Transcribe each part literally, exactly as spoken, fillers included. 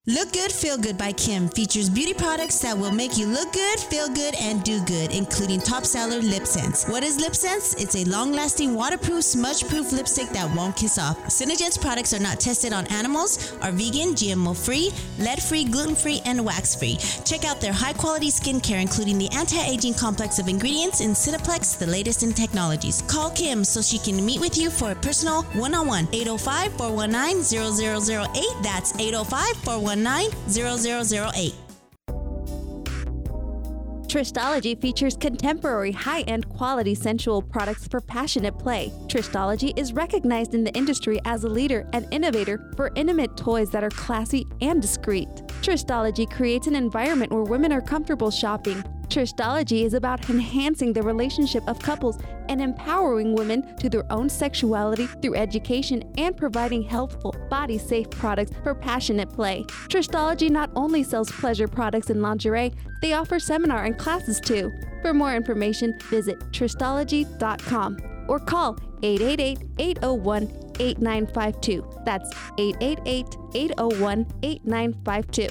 Look Good, Feel Good by Kim features beauty products that will make you look good, feel good, and do good, including top seller Lip Sense. What is Lip Sense? It's a long-lasting, waterproof, smudge-proof lipstick that won't kiss off. Synergence products are not tested on animals, are vegan, G M O-free, lead-free, gluten-free, and wax-free. Check out their high-quality skincare, including the anti-aging complex of ingredients in Cineplex, the latest in technologies. Call Kim so she can meet with you for a personal one-on-one. eight oh five, four one nine, zero zero zero eight. That's eight oh five, four one nine, zero zero zero eight. Trishology features contemporary, high-end quality sensual products for passionate play. Trishology is recognized in the industry as a leader and innovator for intimate toys that are classy and discreet. Trishology creates an environment where women are comfortable shopping. Trishology is about enhancing the relationship of couples and empowering women to their own sexuality through education and providing healthful, body-safe products for passionate play. Trishology not only sells pleasure products and lingerie, they offer seminar and classes too. For more information, visit trishology dot com or call eight eight eight, eight oh one, eight nine five two. That's eight eight eight, eight oh one, eight nine five two.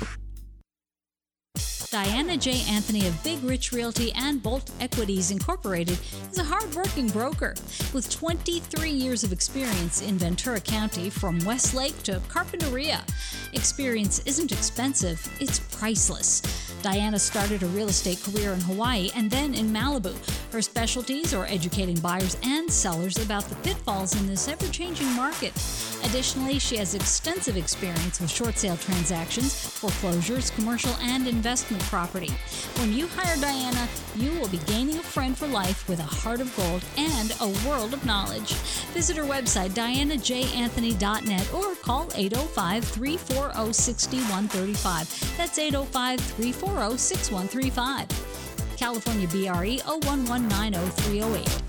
Diana J. Anthony of Big Rich Realty and Bolt Equities Incorporated is a hard-working broker with twenty-three years of experience in Ventura County from Westlake to Carpinteria. Experience isn't expensive, it's priceless. Diana started a real estate career in Hawaii and then in Malibu. Her specialties are educating buyers and sellers about the pitfalls in this ever-changing market. Additionally, she has extensive experience with short sale transactions, foreclosures, commercial, and investment property. When you hire Diana, you will be gaining a friend for life with a heart of gold and a world of knowledge. Visit her website, diana j anthony dot net, or call eight oh five, three four oh, six one three five. That's eight oh five, three four oh, six one three five. California B R E zero one one nine zero three zero eight.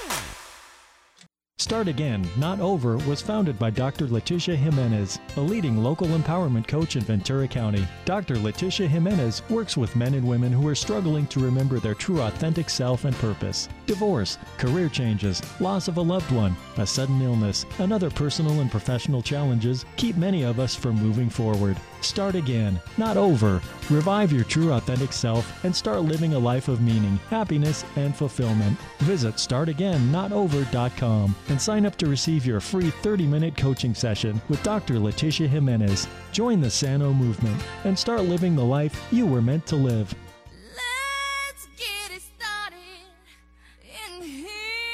Start Again, Not Over was founded by Doctor Leticia Jimenez, a leading local empowerment coach in Ventura County. Doctor Leticia Jimenez works with men and women who are struggling to remember their true authentic self and purpose. Divorce, career changes, loss of a loved one, a sudden illness, and other personal and professional challenges keep many of us from moving forward. Start again, not over. Revive your true authentic self and start living a life of meaning, happiness, and fulfillment. Visit start again not over dot com and sign up to receive your free thirty-minute coaching session with Doctor Leticia Jimenez. Join the Sano movement and start living the life you were meant to live. Let's get it started in here.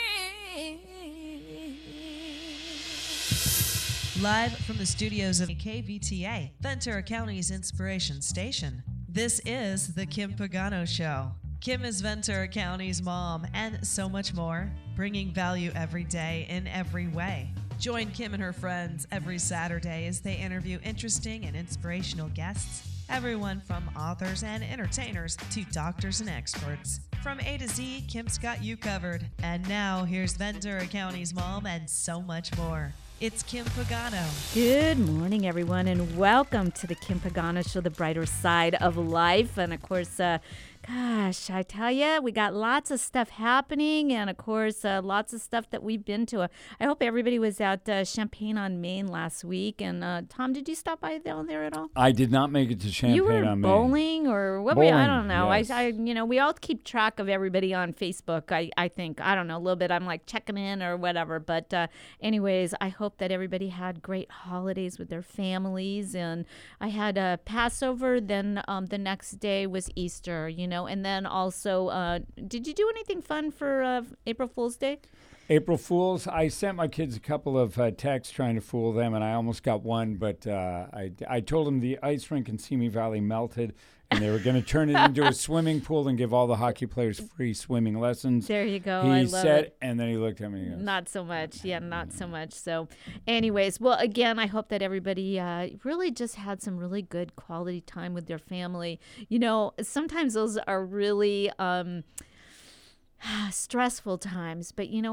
Live from the studios of K V T A, Ventura County's inspiration station. This is The Kim Pagano Show. Kim is Ventura County's mom and so much more, bringing value every day in every way. Join Kim and her friends every Saturday as they interview interesting and inspirational guests, everyone from authors and entertainers to doctors and experts. From A to Z, Kim's got you covered. And now, here's Ventura County's mom and so much more. It's Kim Pagano. Good morning, everyone, and welcome to the Kim Pagano Show, the brighter side of life. And, of course, uh, gosh, I tell you, we got lots of stuff happening, and, of course, uh, lots of stuff that we've been to. Uh, I hope everybody was at uh, Champaign-on-Main last week. And, uh, Tom, did you stop by down there at all? I did not make it to Champaign-on-Main. You were bowling or what? Bowling, were you? I don't know. yes. I, I, you know, we all keep track of everybody on Facebook, I, I think. I don't know, a little bit. I'm, like, checking in or whatever. But, uh, anyways, I hope that everybody had great holidays with their families. And I had a Passover, then um, the next day was Easter, you know, and then also, uh, did you do anything fun for uh, April Fool's Day? April Fools, I sent my kids a couple of uh, texts trying to fool them, and I almost got one, but uh, I, I told them the ice rink in Simi Valley melted, and they were going to turn it into a swimming pool and give all the hockey players free swimming lessons. There you go. He I love said, it. and then he looked at me and goes, Not so much. Yeah, not so much. So anyways, well, again, I hope that everybody uh, really just had some really good quality time with their family. You know, sometimes those are really um, stressful times, but you know what?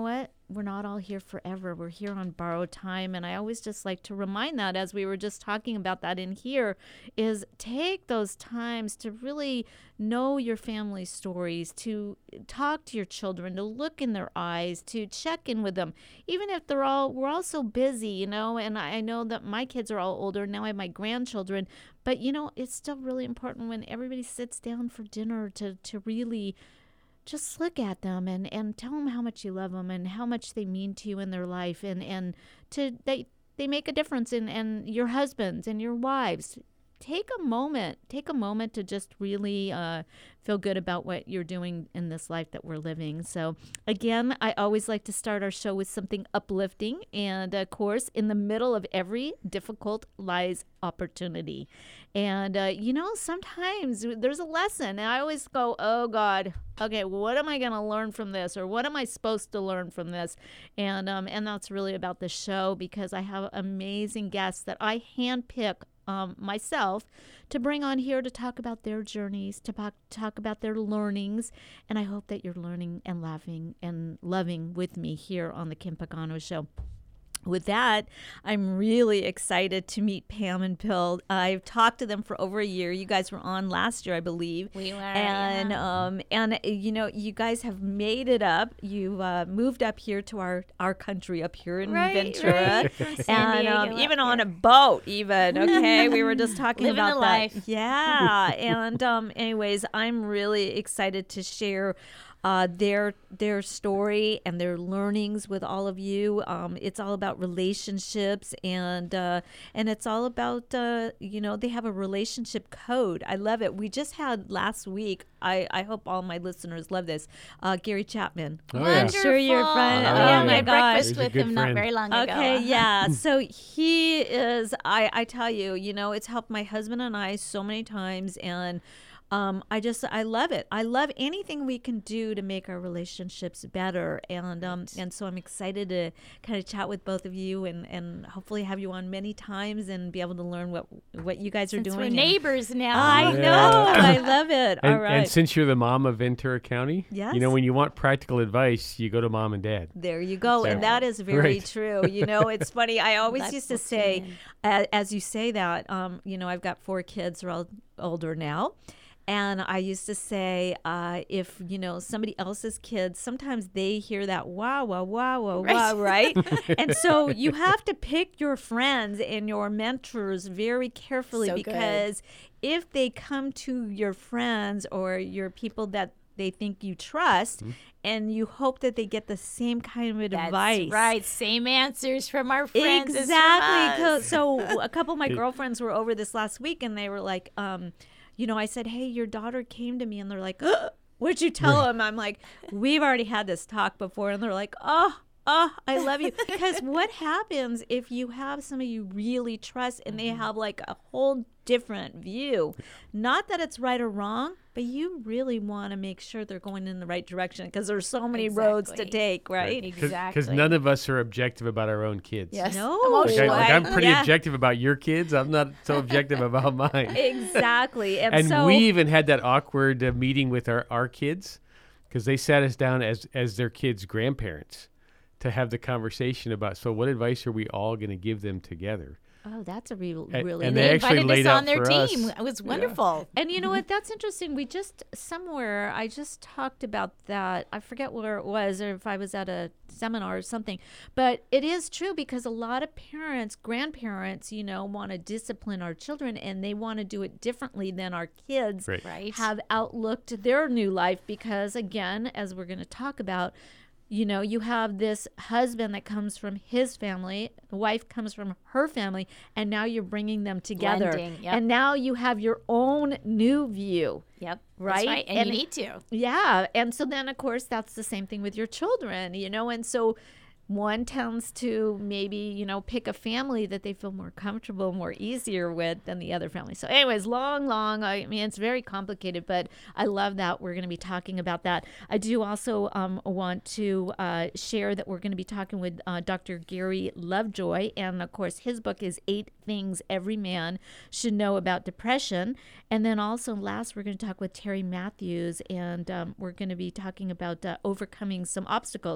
we're not all here forever. We're here on borrowed time. And I always just like to remind that, as we were just talking about that in here, is take those times to really know your family stories, to talk to your children, to look in their eyes, to check in with them. Even if they're all, we're all so busy, you know, and I know that my kids are all older. Now I have my grandchildren. But, you know, it's still really important when everybody sits down for dinner to, to really just look at them and, and tell them how much you love them and how much they mean to you in their life, and, and to they they make a difference in and your husbands and your wives. Take a moment, take a moment to just really uh, feel good about what you're doing in this life that we're living. So again, I always like to start our show with something uplifting. And of course, in the middle of every difficult lies opportunity. And, uh, you know, sometimes there's a lesson. And I always go, oh, God, okay, what am I going to learn from this? Or what am I supposed to learn from this? And, um, and that's really about the show, because I have amazing guests that I handpick Um, myself to bring on here to talk about their journeys, to talk, talk about their learnings. And I hope that you're learning and laughing and loving with me here on the Kim Pagano Show. With that, I'm really excited to meet Pam and Bill. I've talked to them for over a year. You guys were on last year, I believe. We were, and yeah. um, and you know, you guys have made it up. You uh, moved up here to our, our country up here in Right, Ventura, right. San and um, Diego even up on here. a boat. Even okay, we were just talking Living about the that. life. Yeah, and um, anyways, I'm really excited to share Uh, their their story and their learnings with all of you. Um, it's all about relationships, and uh, and it's all about uh, you know, they have a relationship code. I love it. We just had last week. I, I hope all my listeners love this. Uh, Gary Chapman. Oh, yeah. I'm sure you're a friend. Oh, Oh, yeah. my I had gosh. breakfast He's a with good him not friend. very long ago. Okay, yeah. So he is, I, I tell you, you know, it's helped my husband and I so many times. And um, I just, I love it. I love anything we can do to make our relationships better. And um, and so I'm excited to kind of chat with both of you, and, and hopefully have you on many times and be able to learn what, what you guys are Since doing. we're And- neighbors now. I Yeah. know. I love it. And, All right. and since you're the mom of Ventura County, Yes. you know, when you want practical advice, you go to mom and dad. There you go. So- And that is very Right. true. You know, it's funny. I always That's used to what's say, in. as, as you say that, um, you know, I've got four kids who are all older now. And I used to say, uh, if, you know, somebody else's kids, sometimes they hear that, wow, wow, wow, wow, wow, right? And so you have to pick your friends and your mentors very carefully, So good. because if they come to your friends or your people that they think you trust, and you hope that they get the same kind of That's advice. right. Same answers from our friends. as from Exactly. Co- us. So a couple of my girlfriends were over this last week, and they were like, um, you know, I said, hey, your daughter came to me, and they're like, oh, what'd you tell him? I'm like, we've already had this talk before. And they're like, oh, oh, I love you. Because what happens if you have somebody you really trust and they have like a whole different view? Not that it's right or wrong, but you really want to make sure they're going in the right direction, because there's so many roads to Exactly. take, right? Exactly. Because none of us are objective about our own kids. Yes. No. Like, I, Emotionally. like I'm pretty Yeah. objective about your kids. I'm not so objective about mine. Exactly. And, And so we even had that awkward uh, meeting with our, our kids, because they sat us down as as their kids' grandparents to have the conversation about, so what advice are we all going to give them together? oh, that's a real, And- really and neat. they They actually invited laid us out on their for team. us. It was wonderful. And you know what? That's interesting. We just somewhere I just talked about that. I forget where it was, or if I was at a seminar or something. But it is true, because a lot of parents, grandparents, you know, want to discipline our children, and they want to do it differently than our kids Right. Right. have outlooked their new life. Because again, as we're going to talk about, you know, you have this husband that comes from his family, the wife comes from her family, and now you're bringing them together. Blending, yep. And now you have your own new view. Yep. Right? That's right. And, And- you need to. Yeah. And so then, of course, that's the same thing with your children, you know, and so one tends to maybe, you know, pick a family that they feel more comfortable, more easier with than the other family. So anyways, long, long, I mean, it's very complicated, but I love that we're going to be talking about that. I do also um, want to uh, share that we're going to be talking with uh, Doctor Gary Lovejoy. And of course, his book is Eight Things Every Man Should Know About Depression. And then also last, we're going to talk with Terry Matthews, and um, we're going to be talking about uh, overcoming some obstacles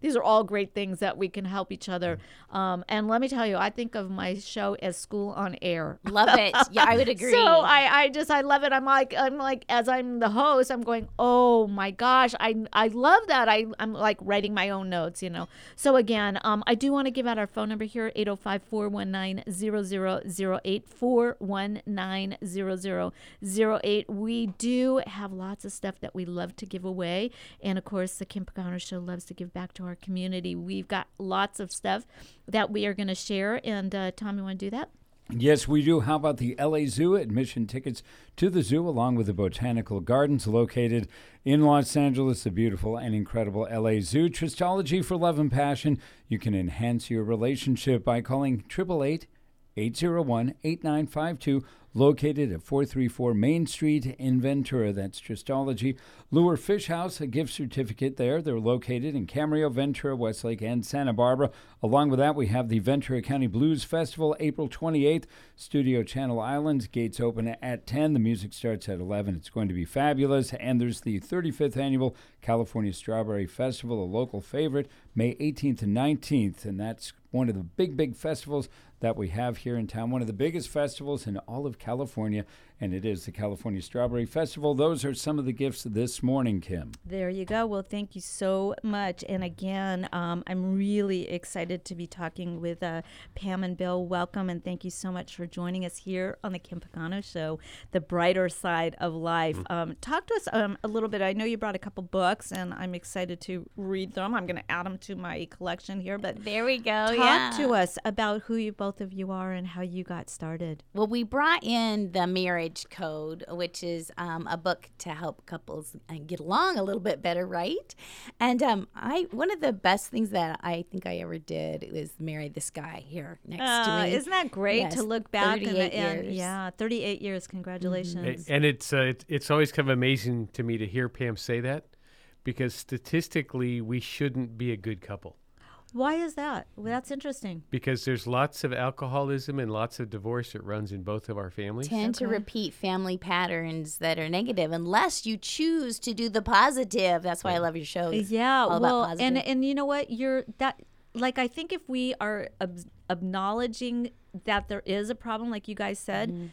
these are all great things that we can help each other. Um, and let me tell you, I think of my show as School on Air. Love it. Yeah, I would agree. So I, I just, I love it. I'm like, I'm like, as I'm the host, I'm going, oh my gosh, I, I love that. I, I'm like writing my own notes, you know. So again, um, I do want to give out our phone number here, eight oh five, four one nine, zero zero zero eight, four one nine, zero zero zero eight. We do have lots of stuff that we love to give away. And of course, the Kim Pagano Show loves to give back to our community. We've got lots of stuff that we are going to share. And uh, Tom, you want to do that? Yes, we do. How about the L A Zoo? Admission tickets to the zoo, along with the Botanical Gardens located in Los Angeles, the beautiful and incredible L A Zoo. Tristology for love and passion. You can enhance your relationship by calling eight eight eight, eight oh one, eight nine five two, located at four thirty-four Main Street in Ventura. That's Tristology. Lure Fish House, a gift certificate there. They're located in Camarillo, Ventura, Westlake, and Santa Barbara. Along with that, we have the Ventura County Blues Festival, April twenty-eighth. Studio Channel Islands, gates open at ten. The music starts at eleven. It's going to be fabulous. And there's the thirty-fifth Annual California Strawberry Festival, a local favorite, May eighteenth and nineteenth. And that's one of the big, big festivals that we have here in town, one of the biggest festivals in all of California, and it is the California Strawberry Festival. Those are some of the gifts this morning, Kim. There you go. Well, thank you so much. And again, um, I'm really excited to be talking with uh, Pam and Bill. Welcome, and thank you so much for joining us here on the Kim Pagano Show, the brighter side of life. Mm-hmm. Um, talk to us um, a little bit. I know you brought a couple books, and I'm excited to read them. I'm going to add them to my collection here. But there we go. Talk yeah. to us about who you both of you are and how you got started. Well, we brought in the Marriage Code, which is um, a book to help couples uh, get along a little bit better, right? And um, I one of the best things that I think I ever did was marry this guy here next uh, to me. Isn't that great yes, to look back and, thirty-eight and years. yeah, thirty-eight years. Congratulations. And it's uh, it, it's always kind of amazing to me to hear Pam say that, because statistically we shouldn't be a good couple. Why is that? Well, that's interesting. Because there's lots of alcoholism and lots of divorce that runs in both of our families. Tend Okay. to repeat family patterns that are negative unless you choose to do the positive. That's why I love your shows. Yeah, all well, about positive. and and you know what? You're that like I think if we are ab- acknowledging that there is a problem, like you guys said, Mm-hmm.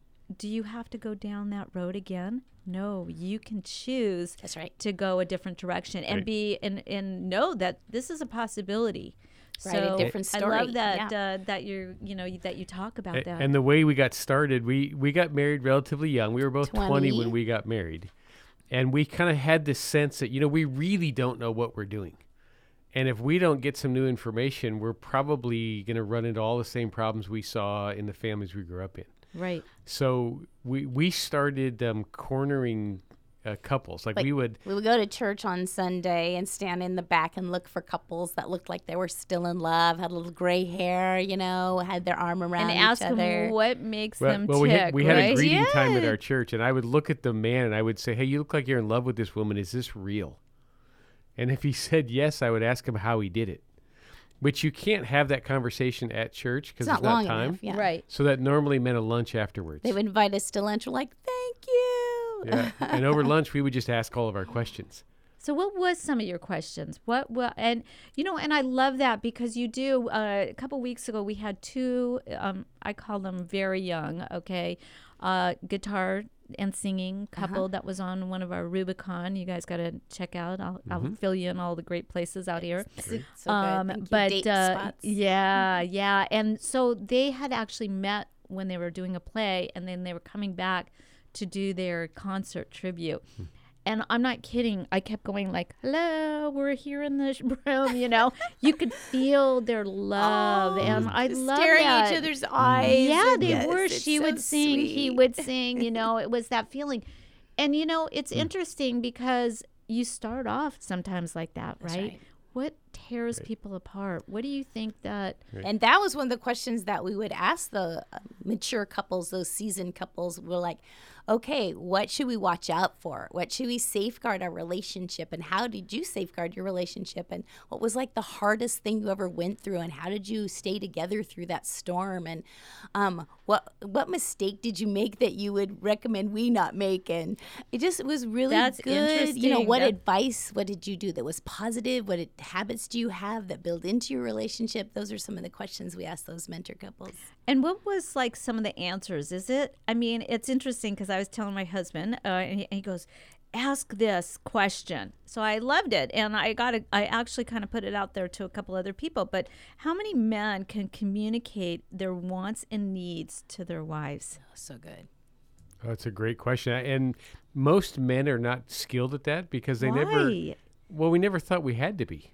do you have to go down that road again? No, you can choose That's right. to go a different direction and Right. be and, and know that this is a possibility. Right, a So different I story. love that Yeah. uh, that you're you know that you talk about A- that. And the way we got started, we, we got married relatively young. We were both twenty, twenty when we got married. And we kind of had this sense that, you know, we really don't know what we're doing. And if we don't get some new information, we're probably going to run into all the same problems we saw in the families we grew up in. right. So we we started um, cornering uh, couples. Like, Like, we would, We would go to church on Sunday and stand in the back and look for couples that looked like they were still in love, had a little gray hair, you know, had their arm around And each ask other. them what makes well, them well, tick. we had, we right? had a greeting time at Yeah. our church, and I would look at the man and I would say, hey, you look like you're in love with this woman. Is this real? And if he said yes, I would ask him how he did it. Which you can't have that conversation at church because It's there's not not long time. enough. Yeah. Right. So that normally meant a lunch afterwards. They would invite us to lunch. We're like, thank you. Yeah. And over lunch, we would just ask all of our questions. So what was some of your questions? What what and you know and I love that because you do uh, a couple weeks ago we had two um, I call them very young, okay, uh, guitar and singing couple Uh-huh. that was on one of our Rubicon. You guys got to check out. I'll, Mm-hmm. I'll fill you in all the great places out here. So good. Um, Thank you. but Date uh, spots. yeah, yeah, and so they had actually met when they were doing a play, and then they were coming back to do their concert tribute. And I'm not kidding. I kept going like, "Hello, we're here in the sh- room." You know, you could feel their love, Oh, and I just love staring that. each other's eyes. Yeah, and they yes, were. it's She so would sing, he sweet. would sing. You know, it was that feeling. And you know, it's Hmm. interesting because you start off sometimes like that, That's right? right. What tears people apart? What do you think that? And that was one of the questions that we would ask the uh, mature couples, those seasoned couples. We're like, okay, what should we watch out for? What should we safeguard our relationship? And how did you safeguard your relationship? And what was like the hardest thing you ever went through? And how did you stay together through that storm? And um, what what mistake did you make that you would recommend we not make? And it just was really That's good. You know, interesting. what That- advice, what did you do that was positive? What did, habits trust do you have that build into your relationship? Those are some of the questions we ask those mentor couples. And what was like some of the answers? Is it, I mean, it's interesting because I was telling my husband, uh, and, he, and he goes, ask this question. So I loved it. And I got to, I actually kind of put it out there to a couple other people. But how many men can communicate their wants and needs to their wives? Oh, so good. Oh, that's a great question. And most men are not skilled at that because they Why? never, well, we never thought we had to be.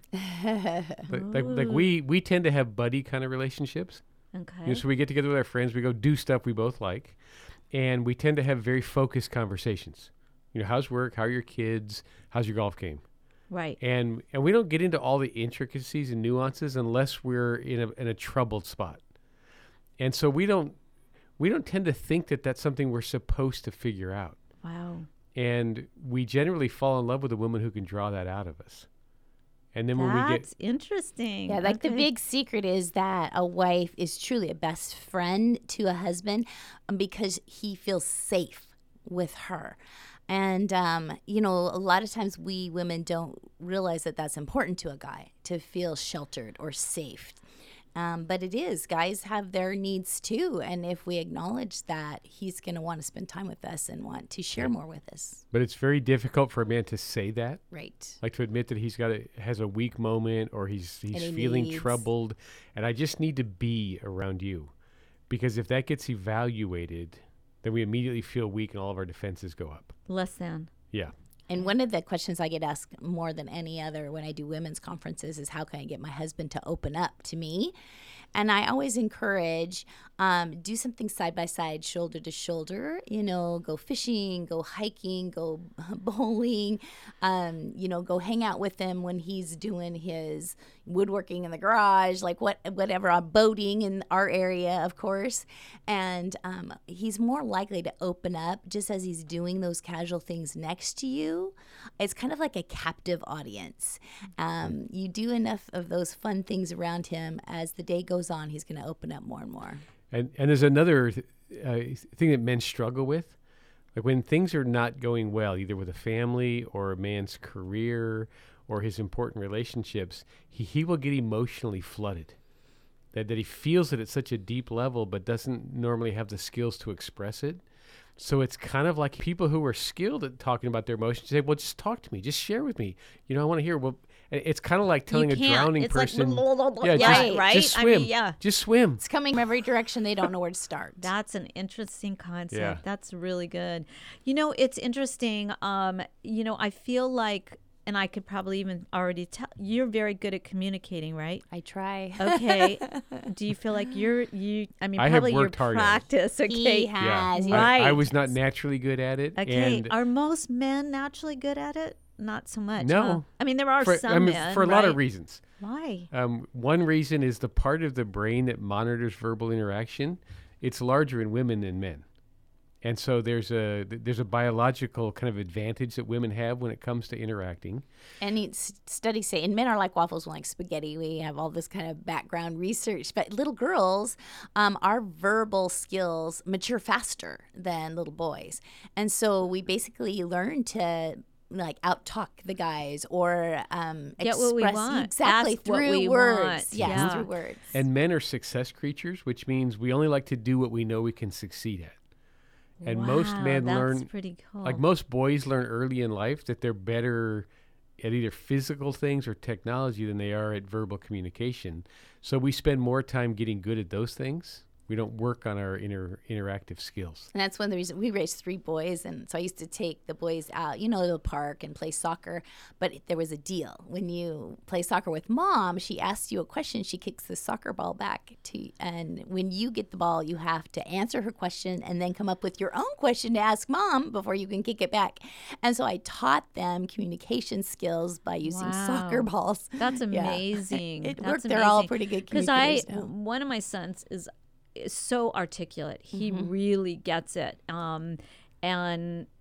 like, like, like we, we tend to have buddy kind of relationships. Okay. You know, so we get together with our friends, we go do stuff we both like, and we tend to have very focused conversations. You know, how's work? How are your kids? How's your golf game? Right. And and we don't get into all the intricacies and nuances unless we're in a in a troubled spot. And so we don't we don't tend to think that that's something we're supposed to figure out. Wow. And we generally fall in love with a woman who can draw that out of us. And then when we get That's interesting. Yeah, like the Okay. big secret is that a wife is truly a best friend to a husband um, because he feels safe with her. And, um, you know, a lot of times we women don't realize that that's important to a guy, to feel sheltered or safe. Um, but it is. Guys have their needs too. And if we acknowledge that, he's going to want to spend time with us and want to share more with us. But it's very difficult for a man to say that. Right. Like to admit that he's got a has a weak moment or he's he's And he feeling needs- troubled, and I just need to be around you, because if that gets evaluated, then we immediately feel weak and all of our defenses go up. Less than. Yeah. And one of the questions I get asked more than any other when I do women's conferences is how can I get my husband to open up to me? And I always encourage um, do something side by side, shoulder to shoulder. You know, go fishing, go hiking, go bowling. Um, you know, go hang out with him when he's doing his woodworking in the garage, like what whatever. I'm boating in our area, of course. And um, he's more likely to open up just as he's doing those casual things next to you. It's kind of like a captive audience. Um, you do enough of those fun things around him, as the day goes on, he's going to open up more and more. And and there's another uh, thing that men struggle with, like when things are not going well, either with a family or a man's career or his important relationships, he, he will get emotionally flooded. That that he feels it at such a deep level, but doesn't normally have the skills to express it. So it's kind of like people who are skilled at talking about their emotions say, well, just talk to me. Just share with me. You know, I want to hear. Well, and it's kind of like telling a can't. drowning It's like person. blah, blah, blah, yeah, yeah, just, right? just I swim. mean, yeah. Just swim. It's coming from every direction. They don't know where to start. That's an interesting concept. Yeah. That's really good. You know, it's interesting. Um, you know, I feel like, and I could probably even already tell, you're very good at communicating, right? I try. Okay. Do you feel like you're, you, I mean, I have probably your worked hard at it. practice, okay? He has. Yeah. Right. I, I was not naturally good at it. Okay. And Are most men naturally good at it? Not so much. No. huh? I mean, there are for, some I mean, men, for a lot of right? reasons. Why? Um, one reason is the part of the brain that monitors verbal interaction. It's larger in women than men, and so there's a there's a biological kind of advantage that women have when it comes to interacting. And it's- studies say, and men are like waffles, like spaghetti. We have all this kind of background research. But little girls, um, our verbal skills mature faster than little boys. And so we basically learn to like out-talk the guys or um, Get what we express- want. Exactly, Ask what through we words. want. Yes, Yeah. through words. And men are success creatures, which means we only like to do what we know we can succeed at. And most Wow, men that's learn, pretty cool. like most boys learn early in life that they're better at either physical things or technology than they are at verbal communication. So we spend more time getting good at those things. We don't work on our inter- interactive skills. And that's one of the reasons we raised three boys. And so I used to take the boys out, you know, to the park and play soccer. But there was a deal. When you play soccer with mom, she asks you a question. She kicks the soccer ball back to you. And when you get the ball, you have to answer her question and then come up with your own question to ask mom before you can kick it back. And so I taught them communication skills by using Wow. soccer balls. That's Yeah. amazing. It That's worked. They're all amazing. pretty good Because I, communicators now. one of my sons is, is so articulate. He Mm-hmm. really gets it. Um, and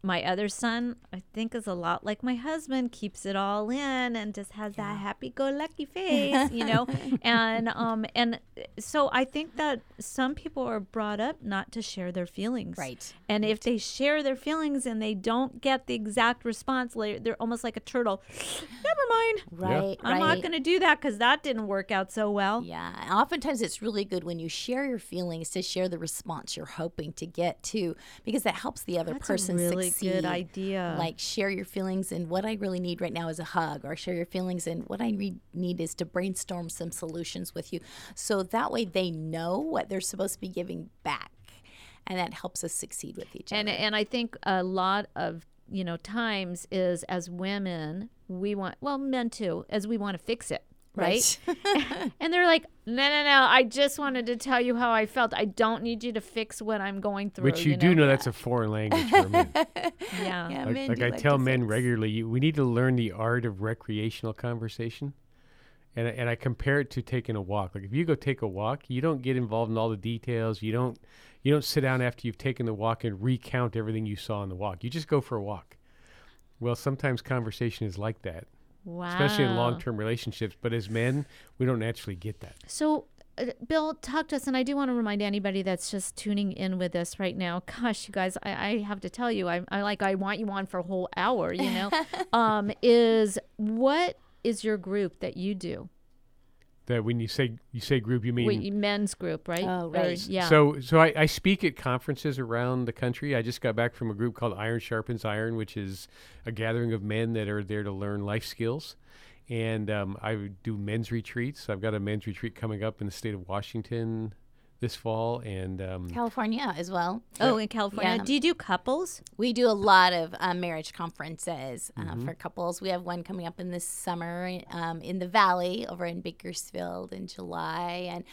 my other son, I think, is a lot like my husband, keeps it all in and just has that happy-go-lucky face, you know. and um and so I think that some people are brought up not to share their feelings. Right. And if they share their feelings and they don't get the exact response, like, they're almost like a turtle. Never mind. Right. I'm right. not going to do that because that didn't work out so well. Yeah. And oftentimes it's really good when you share your feelings to share the response you're hoping to get to, because that helps the other That's person a really succeed. good idea. Like, share your feelings and what I really need right now is a hug, or share your feelings and what I re- need is to brainstorm some solutions with you. So that way they know what they're supposed to be giving back. And that helps us succeed with each And other. and I think a lot of, you know, times is as women, we want, well, men too, as we want to fix it. Right. Right. And they're like, no, no, no. I just wanted to tell you how I felt. I don't need you to fix what I'm going through. Which you, you do know, know that's a foreign language for men. Yeah. Yeah, Like, men like do I like tell to men fix. regularly, you, we need to learn the art of recreational conversation. And, I- and I compare it to taking a walk. Like, if you go take a walk, you don't get involved in all the details. You don't you don't sit down after you've taken the walk and recount everything you saw on the walk. You just go for a walk. Well, sometimes conversation is like that, Wow. especially in long-term relationships. But as men, we don't naturally get that. So, uh, Bill, talk to us. And I do want to remind anybody that's just tuning in with us right now. Gosh, you guys, I, I have to tell you, I, I like, I want you on for a whole hour, you know, um, is what is your group that you do? That when you say you say group, you mean Wait, men's group, right? Oh, Or- right. yeah. So, so I, I speak at conferences around the country. I just got back from a group called Iron Sharpens Iron, which is a gathering of men that are there to learn life skills. And um, I would do men's retreats. I've got a men's retreat coming up in the state of Washington this fall, and um, California as well. oh, in California. Yeah. Do you do couples? We do a lot of um, marriage conferences uh, Mm-hmm. for couples. We have one coming up in this summer um, in the Valley over in Bakersfield in July, and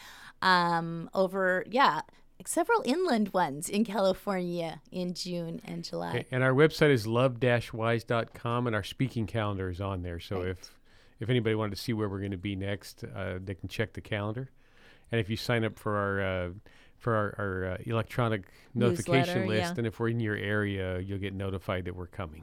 um, over, yeah, several inland ones in California in June and July. a- and our website is love dash wise dot com, and our speaking calendar is on there. So if if anybody wanted to see where we're going to be next, uh, they can check the calendar. And if you sign up for our uh, for our, our uh, electronic notification Newsletter, list, yeah. and if we're in your area, you'll get notified that we're coming.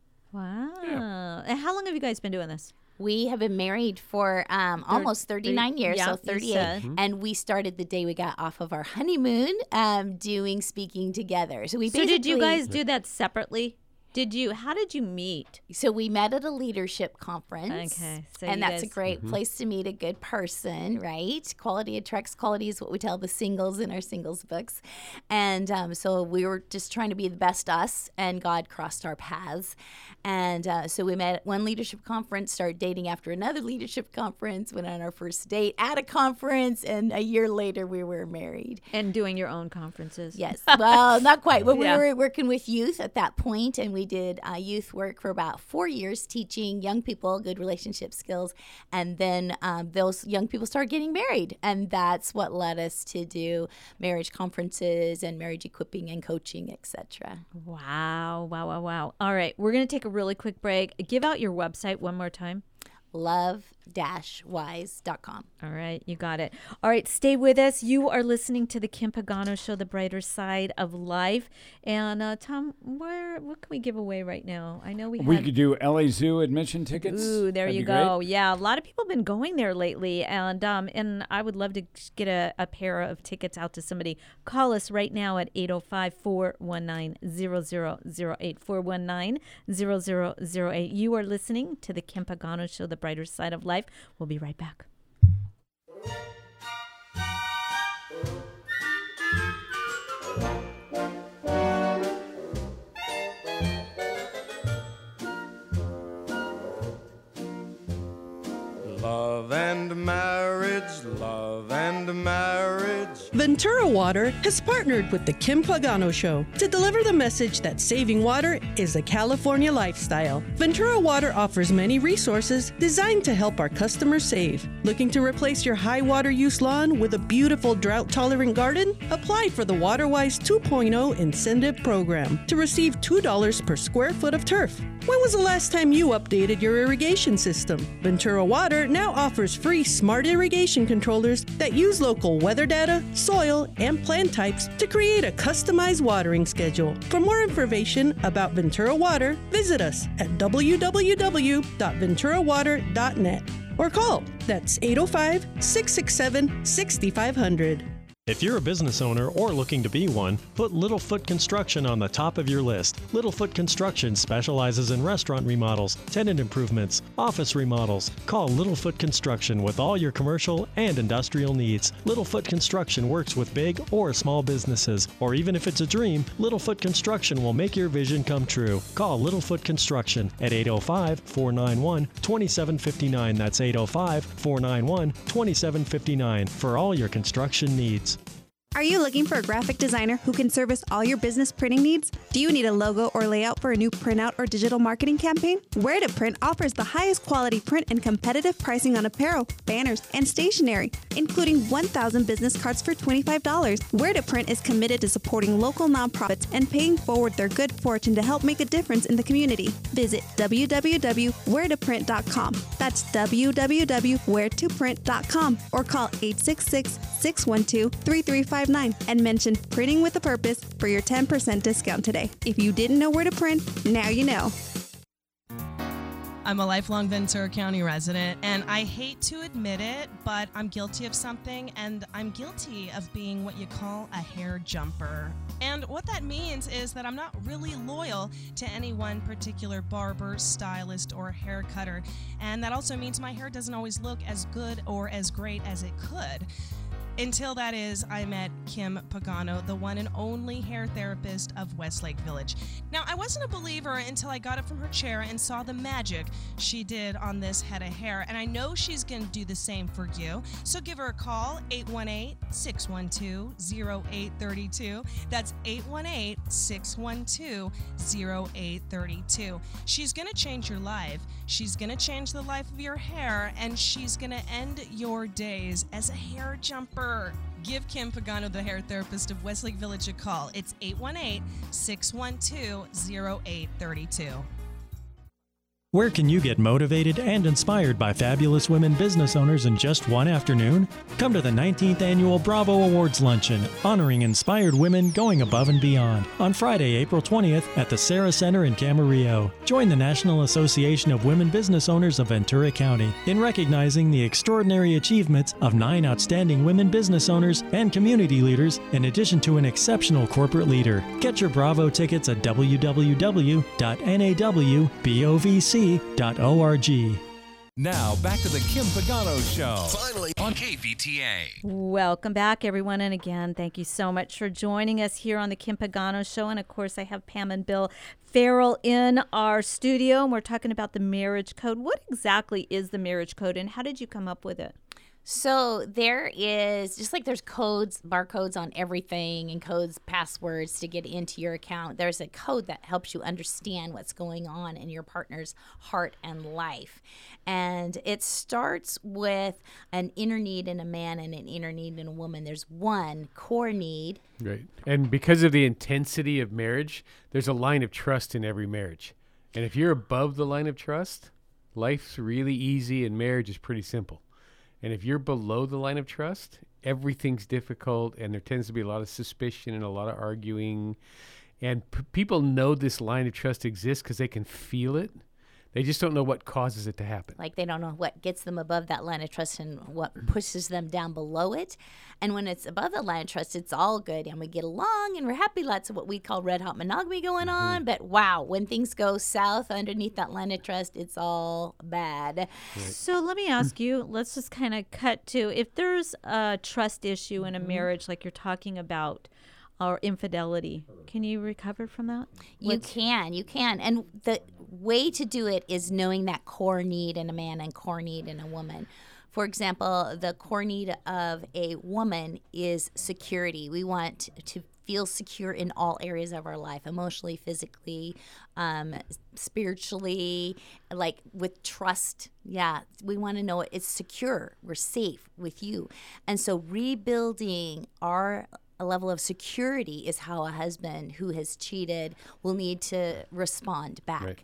Wow. And how long have you guys been doing this? We have been married for um, almost thirty-nine thirty years, yeah, so you thirty-eight. said. And we started the day we got off of our honeymoon um, doing speaking together. So we So did you basically- guys do that separately? Did you? How did you meet? So we met at a leadership conference. Okay, so and you that's a guys- great Mm-hmm. place to meet a good person, right? Quality attracts quality is what we tell the singles in our singles books. And um, so we were just trying to be the best us, and God crossed our paths. And uh, so we met at one leadership conference, started dating after another leadership conference, went on our first date at a conference, and a year later we were married. And doing your own conferences. Yes. Well, not quite. But we Yeah. were working with youth at that point, and we did uh, youth work for about four years, teaching young people good relationship skills. And then um, those young people started getting married, and that's what led us to do marriage conferences and marriage equipping and coaching, et cetera. Wow. Wow. Wow. Wow. All right. We're going to take a really quick break. Give out your website one more time. love dash wise dot com. All right, you got it. All right, stay with us. You are listening to the Kim Pagano Show, the brighter side of life. And uh, Tom, where what can we give away right now? I know we We had. could do L A Zoo admission tickets. Ooh, there That'd you be go. great. Yeah, a lot of people have been going there lately, and um, and I would love to get a, a pair of tickets out to somebody. Call us right now at eight oh five, four one nine, zero zero zero eight, four one nine, zero zero zero eight. You are listening to the Kim Pagano Show, the brighter side of life. We'll be right back. Love and marriage, love and marriage. Ventura Water has partnered with the Kim Pagano Show to deliver the message that saving water is a California lifestyle. Ventura Water offers many resources designed to help our customers save. Looking to replace your high water use lawn with a beautiful drought-tolerant garden? Apply for the WaterWise two point oh incentive program to receive two dollars per square foot of turf. When was the last time you updated your irrigation system? Ventura Water now offers free smart irrigation controllers that use local weather data, soil, and plant types to create a customized watering schedule. For more information about Ventura Water, visit us at w w w dot ventura water dot net or call. That's eight oh five, six six seven, six five zero zero. If you're a business owner or looking to be one, put Littlefoot Construction on the top of your list. Littlefoot Construction specializes in restaurant remodels, tenant improvements, office remodels. Call Littlefoot Construction with all your commercial and industrial needs. Littlefoot Construction works with big or small businesses, or even if it's a dream, Littlefoot Construction will make your vision come true. Call Littlefoot Construction at eight oh five, four nine one, two seven five nine. That's eight oh five, four nine one, two seven five nine for all your construction needs. Are you looking for a graphic designer who can service all your business printing needs? Do you need a logo or layout for a new printout or digital marketing campaign? Where to Print offers the highest quality print and competitive pricing on apparel, banners, and stationery, including one thousand business cards for twenty-five dollars. Where to Print is committed to supporting local nonprofits and paying forward their good fortune to help make a difference in the community. Visit w w w dot where to print dot com. That's w w w dot where to print dot com or call eight six six, six one two, three three five nine and mention Printing with a Purpose for your ten percent discount today. If you didn't know where to print, now you know. I'm a lifelong Ventura County resident, and I hate to admit it, but I'm guilty of something, and I'm guilty of being what you call a hair jumper. And what that means is that I'm not really loyal to any one particular barber, stylist, or hair cutter. And that also means my hair doesn't always look as good or as great as it could. Until that is, I met Kim Pagano, the one and only hair therapist of Westlake Village. Now, I wasn't a believer until I got up from her chair and saw the magic she did on this head of hair, and I know she's going to do the same for you. So give her a call, eight one eight, six one two, zero eight three two. That's eight one eight, six one two, zero eight three two. She's going to change your life. She's going to change the life of your hair, and she's going to end your days as a hair jumper. Give Kim Pagano, the hair therapist of Westlake Village, a call. It's eight one eight, six one two, zero eight three two. Where can you get motivated and inspired by fabulous women business owners in just one afternoon? Come to the nineteenth Annual Bravo Awards Luncheon, honoring inspired women going above and beyond, on Friday, April twentieth at the Sarah Center in Camarillo. Join the National Association of Women Business Owners of Ventura County in recognizing the extraordinary achievements of nine outstanding women business owners and community leaders, in addition to an exceptional corporate leader. Get your Bravo tickets at w w w dot n a w bovc dot org. Now, back to the Kim Pagano Show. Finally, on K V T A. Welcome back, everyone. And again, thank you so much for joining us here on the Kim Pagano Show. And of course, I have Pam and Bill Farrell in our studio, and we're talking about the marriage code. What exactly is the marriage code, and how did you come up with it? So there is, just like there's codes, barcodes on everything and codes, passwords to get into your account, there's a code that helps you understand what's going on in your partner's heart and life. And it starts with an inner need in a man and an inner need in a woman. There's one core need. Right. And because of the intensity of marriage, there's a line of trust in every marriage. And if you're above the line of trust, life's really easy and marriage is pretty simple. And if you're below the line of trust, everything's difficult, and there tends to be a lot of suspicion and a lot of arguing. And p- people know this line of trust exists because they can feel it. They just don't know what causes it to happen. Like they don't know what gets them above that line of trust and what pushes them down below it. And when it's above the line of trust, it's all good and we get along and we're happy. Lots of what we call red hot monogamy going on. Mm-hmm. But wow, when things go south underneath that line of trust, it's all bad. Right. So let me ask you, let's just kind of cut to, if there's a trust issue in a marriage like you're talking about, or infidelity, can you recover from that? You What's... can, you can. And the way to do it is knowing that core need in a man and core need in a woman. For example, the core need of a woman is security. We want to feel secure in all areas of our life, emotionally, physically, um, spiritually, like with trust. Yeah, we want to know it's secure. We're safe with you. And so rebuilding our a level of security is how a husband who has cheated will need to respond back. Right.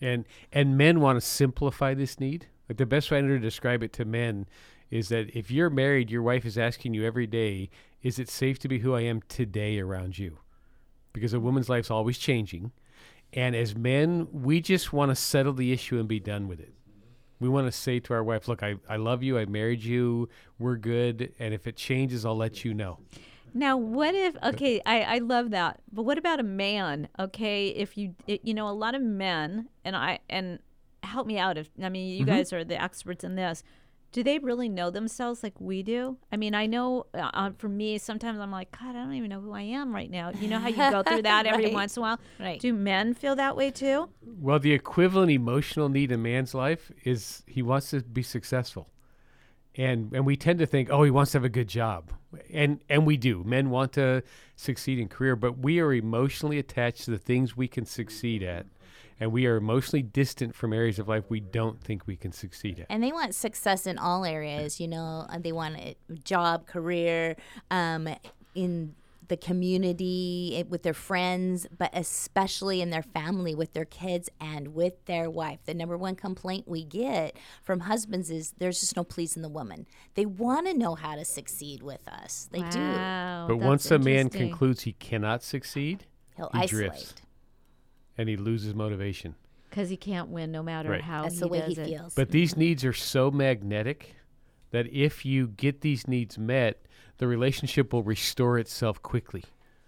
And and men want to simplify this need. Like the best way to describe it to men is that if you're married, your wife is asking you every day, is it safe to be who I am today around you? Because a woman's life's always changing. And as men, we just want to settle the issue and be done with it. We want to say to our wife, look, I, I love you, I married you, we're good, and if it changes, I'll let you know. Now, what if, okay, I, I love that, but what about a man, okay, if you, it, you know, a lot of men, and I, and help me out, if, I mean, you Mm-hmm. guys are the experts in this, do they really know themselves like we do? I mean, I know uh, uh, for me, sometimes I'm like, God, I don't even know who I am right now. You know how you go through that every Right. once in a while? Right. Do men feel that way too? Well, the equivalent emotional need in man's life is he wants to be successful. And and we tend to think, oh, he wants to have a good job. And and we do. Men want to succeed in career, but we are emotionally attached to the things we can succeed at. And we are emotionally distant from areas of life we don't think we can succeed at. And they want success in all areas, you know. uh, They want a job, career, um, in the community, eh, with their friends, but especially in their family, with their kids and with their wife. The number one complaint we get from husbands is there's just no pleasing the woman. They want to know how to succeed with us. They Wow, But that's once a man interesting. concludes he cannot succeed, He'll he isolate. drifts. And he loses motivation. Because he can't win no matter Right. how That's he the way he does it. feels. But these needs are so magnetic that if you get these needs met, the relationship will restore itself quickly.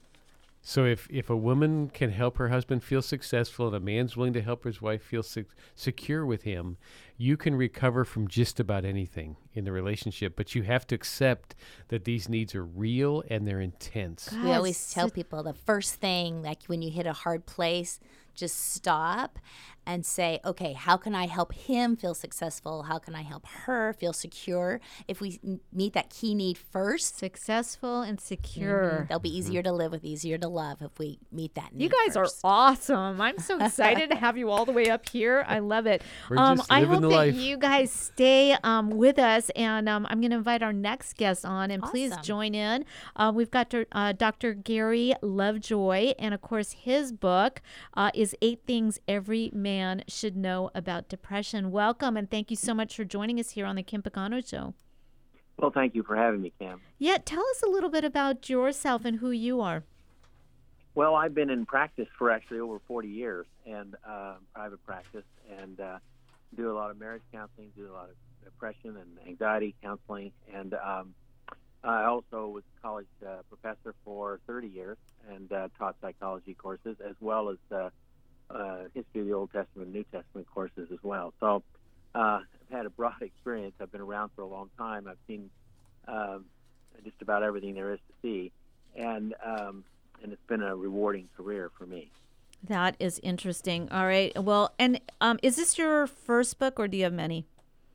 So if, if a woman can help her husband feel successful and a man's willing to help his wife feel sec- secure with him, you can recover from just about anything in the relationship. But you have to accept that these needs are real and they're intense. We always tell people the first thing, like when you hit a hard place, just stop and say, okay, how can I help him feel successful? How can I help her feel secure? If we m- meet that key need first, successful and secure, mhm, they'll be easier to live with, easier to love if we meet that need. You guys first. are awesome. I'm so excited to have you all the way up here. I love it. We're Um, just I living hope the that life. you guys stay um, with us, and um, I'm going to invite our next guest on, and please Awesome. join in. Uh, we've got Dr- uh, Doctor Gary Lovejoy, and of course, his book uh, is Eight Things Every Man Should Know About Depression. Welcome, and thank you so much for joining us here on the Kim Pagano Show. Well, thank you for having me, Cam. Yeah, tell us a little bit about yourself and who you are. Well, I've been in practice for actually over forty years, and uh, private practice, and uh, do a lot of marriage counseling, do a lot of depression and anxiety counseling, and um, I also was a college uh, professor for thirty years and uh, taught psychology courses as well as uh, uh, history of the Old Testament and New Testament courses as well. So uh, I've had a broad experience. I've been around for a long time. I've seen um, just about everything there is to see, and um, and it's been a rewarding career for me. That is interesting. All right. Well, and um, is this your first book, or do you have many?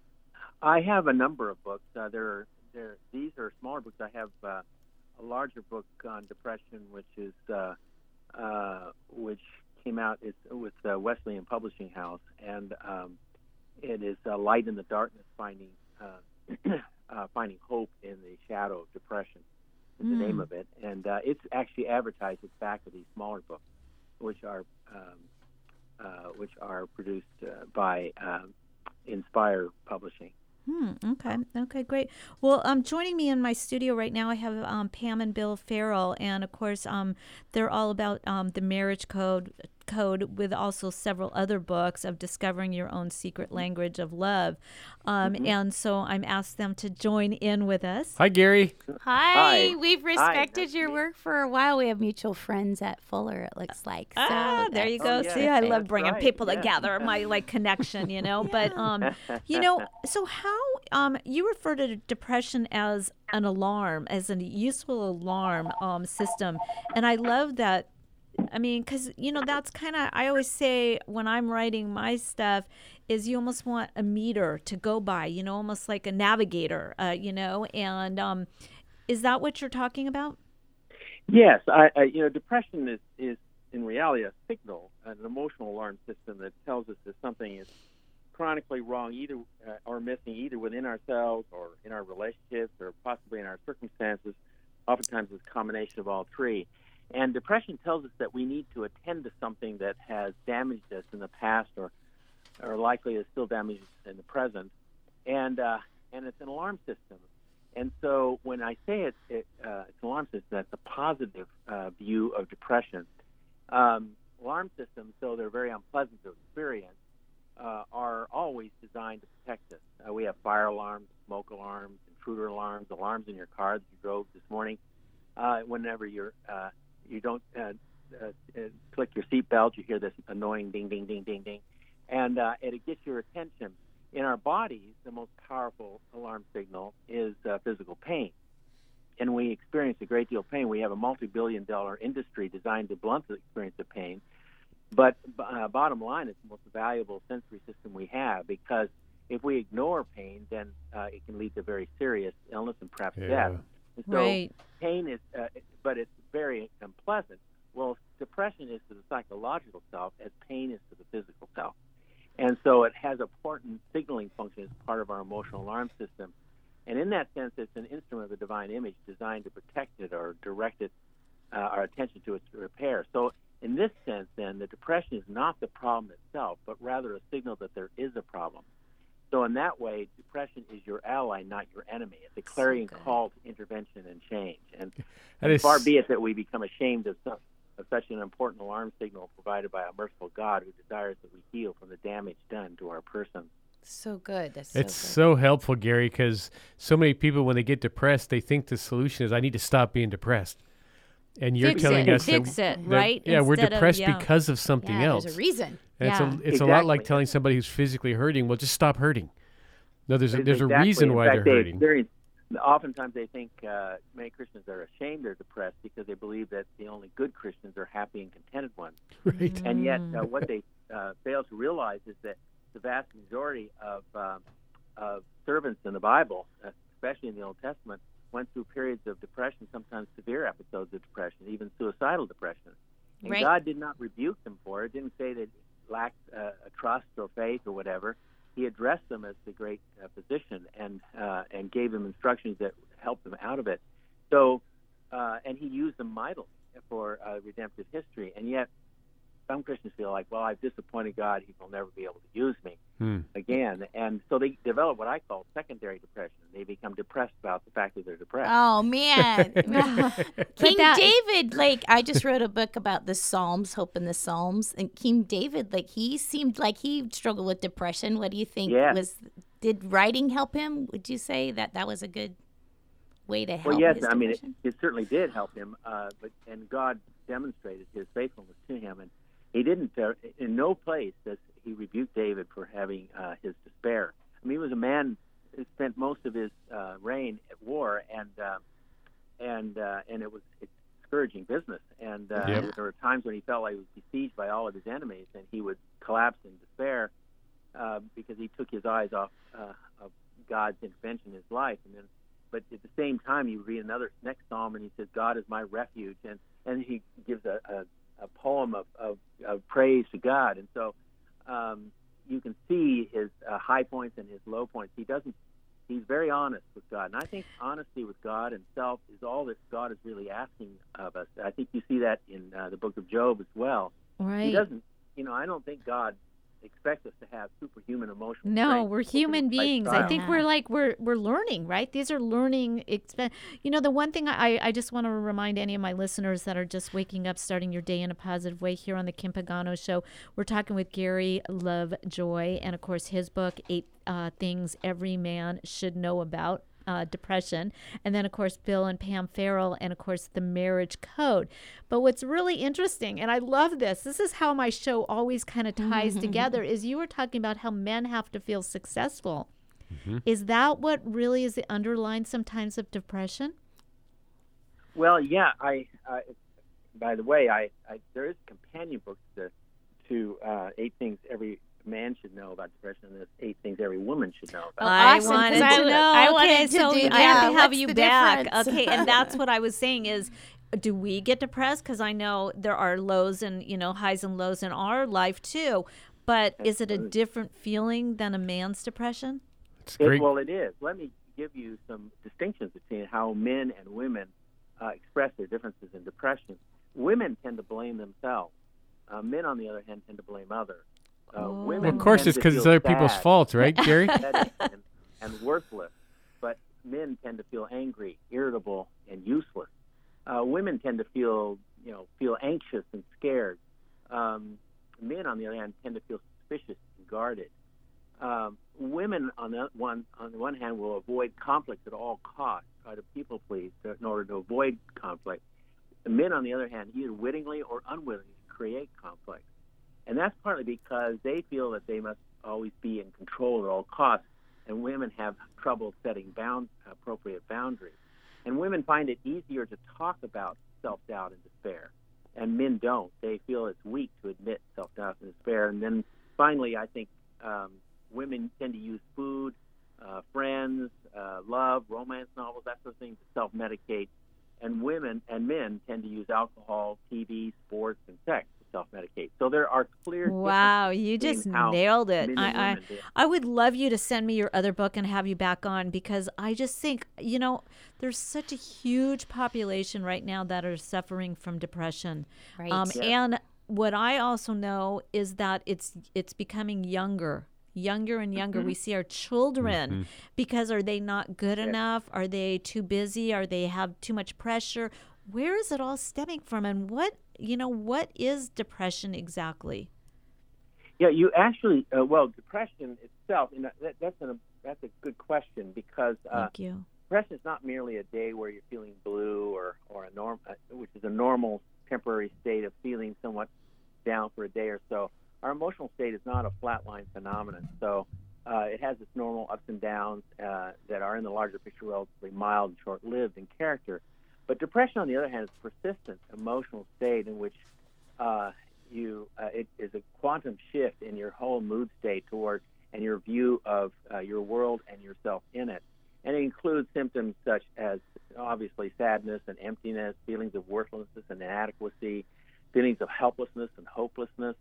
I have a number of books. Uh, there, there. These are smaller books. I have uh, a larger book on depression, which is uh, uh, which came out is with uh, Wesleyan Publishing House, and um, it is uh, Light in the Darkness: Finding uh, uh, Finding Hope in the Shadow of Depression. Is the Mm. name of it, and uh, it's actually advertised at the back of these smaller books, which are um, uh, which are produced uh, by um, Inspire Publishing. Hmm. Okay. Okay. Great. Well, um, joining me in my studio right now, I have um, Pam and Bill Farrell, and of course, um, they're all about um, the marriage code. Code with also several other books of discovering your own secret language of love, um, Mm-hmm. and so I'm asked them to join in with us. Hi, Gary. Hi. Hi. We've Hi, respected nice to your meet work for a while. We have mutual friends at Fuller, it looks like. So Ah, there you that's- go. Oh, See, yeah, I that's love bringing right, people yeah. together. My like connection, you know. But um, you know, so how um, you refer to depression as an alarm, as a useful alarm um system, and I love that. I mean, because, you know, that's kind of, I always say when I'm writing my stuff is you almost want a meter to go by, you know, almost like a navigator, uh, you know, and um, is that what you're talking about? Yes, I, I, you know, depression is, is in reality a signal, an emotional alarm system that tells us that something is chronically wrong, either uh, or missing, either within ourselves or in our relationships or possibly in our circumstances. Oftentimes, it's a combination of all three. And depression tells us that we need to attend to something that has damaged us in the past or or likely is still damaged in the present, and uh, and it's an alarm system. And so when I say it, it uh, it's an alarm system, that's a positive uh, view of depression. Um, alarm systems, though they're very unpleasant to experience, uh, are always designed to protect us. Uh, we have fire alarms, smoke alarms, intruder alarms, alarms in your car that you drove this morning. Uh, whenever you're uh, you don't uh, uh, click your seatbelt, you hear this annoying ding, ding, ding, ding, ding, and uh, and it gets your attention. In our bodies, the most powerful alarm signal is uh, physical pain. And we experience a great deal of pain. We have a multi-billion dollar industry designed to blunt the experience of pain. But uh, bottom line, it's the most valuable sensory system we have, because if we ignore pain, then uh, it can lead to very serious illness and perhaps Yeah. death. And so Right. pain is, uh, but it's very unpleasant. Well, depression is to the psychological self as pain is to the physical self. And so it has important signaling function as part of our emotional alarm system. And in that sense, it's an instrument of the divine image designed to protect it or direct it, uh, our attention to its repair. So in this sense, then, the depression is not the problem itself, but rather a signal that there is a problem. So in that way, depression is your ally, not your enemy. It's a clarion call to intervention and change. And, That and is- far be it that we become ashamed of, some, of such an important alarm signal provided by a merciful God who desires that we heal from the damage done to our person. So good. That's It's so so helpful, Gary, because so many people, when they get depressed, they think the solution is, I need to stop being depressed. And you're Fix telling it, us fix that, it, that- right? yeah, we're Instead of- depressed yeah. because of something Yeah, else. there's a reason. And Yeah. it's a, it's a lot like Exactly. telling somebody who's physically hurting, well, just stop hurting. No, there's a, It's there's a exactly- reason in why fact, they're they hurting. experience- Oftentimes they think uh, many Christians are ashamed they're depressed because they believe that the only good Christians are happy and contented ones. Right. And yet uh, what they uh, fail to realize is that the vast majority of, um, of servants in the Bible, especially in the Old Testament, went through periods of depression, sometimes severe episodes of depression, even suicidal depression. And Right. God did not rebuke them for it, didn't say they lacked uh, a trust or faith or whatever. He addressed them as the great uh, physician and uh, and gave them instructions that helped them out of it. So, uh, and he used them mightily for uh, redemptive history. And yet, some Christians feel like, well, I've disappointed God; He will never be able to use me Hmm. again. And so they develop what I call secondary depression. They become depressed about the fact that they're depressed. Oh man, King that- David, like I just wrote a book about the Psalms, Hope in the Psalms, and King David, like he seemed like he struggled with depression. What do you think? Yeah. Was did writing help him? Would you say that that was a good way to help? Well, yes, his I mean, it, depression? it certainly did help him, uh, but and God demonstrated His faithfulness to him, and He didn't. Uh, in no place does He rebuke David for having uh, his despair. I mean, he was a man who spent most of his uh, reign at war, and uh, and uh, and it was it's discouraging business. And uh, Yep. there were times when he felt like he was besieged by all of his enemies, and he would collapse in despair uh, because he took his eyes off uh, of God's intervention in his life. And then, but at the same time, you read another next psalm, and he says, "God is my refuge," and and he gives a, a, a poem of, of, of praise to God. And so um, you can see his uh, high points and his low points. He doesn't. He's very honest with God, and I think honesty with God and self is all that God is really asking of us. I think you see that in uh, the book of Job as well. He Right. doesn't. You know, I don't think God expects us to have superhuman emotional No, strength, we're superhuman human beings. I lifestyle. think we're like we're we're learning, right? These are learning. Exp- you know, the one thing I I just want to remind any of my listeners that are just waking up, starting your day in a positive way here on the Kim Pagano Show. We're talking with Gary Lovejoy, and of course his book, Eight uh, Things Every Man Should Know About uh, Depression, and then of course Bill and Pam Farrell, and of course the Marriage Code. But what's really interesting, and I love this, this is how my show always kind of ties together, is you were talking about how men have to feel successful. Mm-hmm. Is that what really is the underline sometimes of depression? Well, yeah. I, I by the way, I, I there is a companion book to to uh, Eight Things Every Man Should Know About Depression, and there's Eight Things Every Woman Should Know About. Oh, I awesome, wanted 'cause I to would- know. I wanted okay, to so do I that. have to have What's you the back. difference? Okay, and that's what I was saying is, do we get depressed? Because I know there are lows and you know highs and lows in our life too. But is it a different feeling than a man's depression? It's It, great. well, it is. Let me give you some distinctions between how men and women uh, express their differences in depression. Women tend to blame themselves. Uh, men, on the other hand, tend to blame others. Uh, Oh. Women Well, of course, tend it's to because it's feel other people's sad, fault, right, Gary? pathetic, and, and worthless. But men tend to feel angry, irritable, and useless. Uh, women tend to feel, you know, feel anxious and scared. Um, men, on the other hand, tend to feel suspicious and guarded. Um, women, on the one on the one hand, will avoid conflict at all costs, try to people please in order to avoid conflict. The men, on the other hand, either wittingly or unwittingly create conflict, and that's partly because they feel that they must always be in control at all costs, and women have trouble setting bound appropriate boundaries. And women find it easier to talk about self-doubt and despair, and men don't. They feel it's weak to admit self-doubt and despair. And then finally, I think um, women tend to use food, uh, friends, uh, love, romance novels, that sort of thing to self-medicate. And women and men tend to use alcohol, T V, sports, and sex to self-medicate. So there are clear Wow, you differences just between how nailed it. men and I, I, women do. I would love you to send me your other book and have you back on, because I just think, you know, there's such a huge population right now that are suffering from depression. Right. Um, Yes. And what I also know is that it's it's becoming younger. Younger and younger. Mm-hmm. We see our children Mhm. because are they not good enough? Are they too busy? Are they have too much pressure? Where is it all stemming from? And what, you know, what is depression exactly? Yeah, you actually, uh, well, depression itself, and that, that's, an, that's a good question, because uh, Thank you. depression is not merely a day where you're feeling blue or, or a norm, uh, which is a normal temporary state of feeling somewhat down for a day or so. Our emotional state is not a flatline phenomenon. So uh, it has its normal ups and downs uh, that are in the larger picture relatively mild and short-lived in character. But depression, on the other hand, is a persistent emotional state in which uh, you uh, it is a quantum shift in your whole mood state toward and your view of uh, your world and yourself in it. And it includes symptoms such as, obviously, sadness and emptiness, feelings of worthlessness and inadequacy, feelings of helplessness and hopelessness.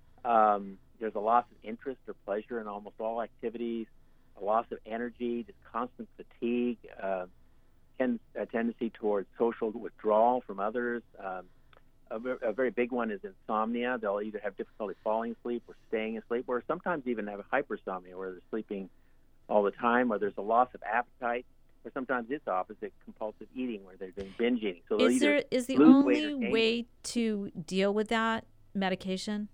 Um, there's a loss of interest or pleasure in almost all activities, a loss of energy, just constant fatigue, uh, tend, a tendency towards social withdrawal from others. Um, a, ver- a very big one is insomnia. They'll either have difficulty falling asleep or staying asleep, or sometimes even have hypersomnia, where they're sleeping all the time, or there's a loss of appetite, or sometimes it's opposite, compulsive eating, where they're doing binge eating. So they'll Is either there is the lose weight or only gain way to deal with that medication?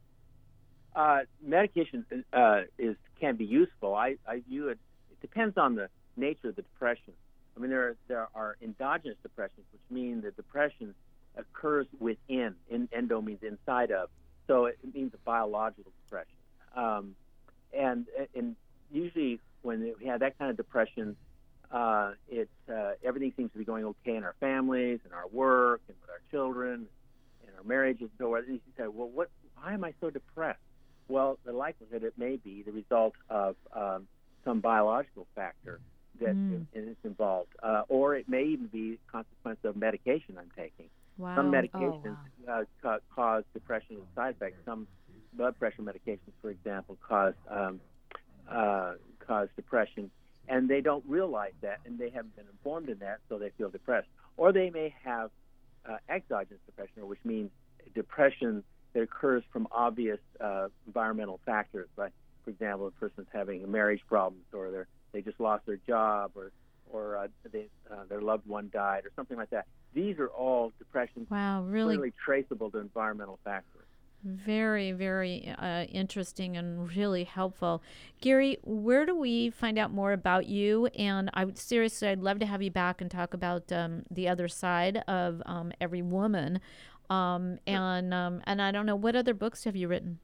Uh, medication uh, is can be useful. I, I view it. It depends on the nature of the depression. I mean, there are, there are endogenous depressions, which mean the depression occurs within. In, endo means inside of, so it means a biological depression. Um, and and usually when we have that kind of depression, uh, it uh, everything seems to be going okay in our families, and our work, and with our children, and our marriages. So you say, well, what? Why am I so depressed? Well, the likelihood it may be the result of um, some biological factor that Mm. is involved, uh, or it may even be a consequence of medication I'm taking. Wow. Some Oh, medications uh, ca- cause depression as a side effect. Some blood pressure medications, for example, cause um, uh, cause depression, and they don't realize that, and they haven't been informed in that, so they feel depressed. Or they may have uh, exogenous depression, which means depression that occurs from obvious uh, environmental factors, like, for example, a person's having marriage problems, or they're, they just lost their job, or or uh, they, uh, their loved one died, or something like that. These are all depressions Wow, really clearly traceable to environmental factors. very, very uh, interesting and really helpful. Gary, where do we find out more about you? And I would seriously, I'd love to have you back and talk about um, the other side of um, every woman. Um, and um, and I don't know, what other books have you written?